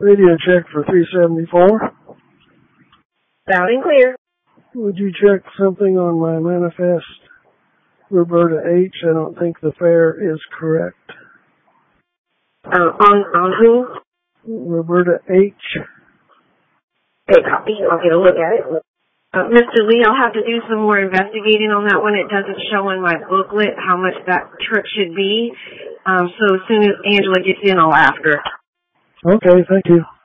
Radio check for 374. Loud and clear. Would you check something on my manifest? Roberta H. I don't think the fare is correct. On who? Roberta H. Okay, copy. I'll get a look at it. Mr. Lee, I'll have to do some more investigating on that one. It doesn't show in my booklet how much that trip should be. So as soon as Angela gets in, I'll ask her. Okay, thank you.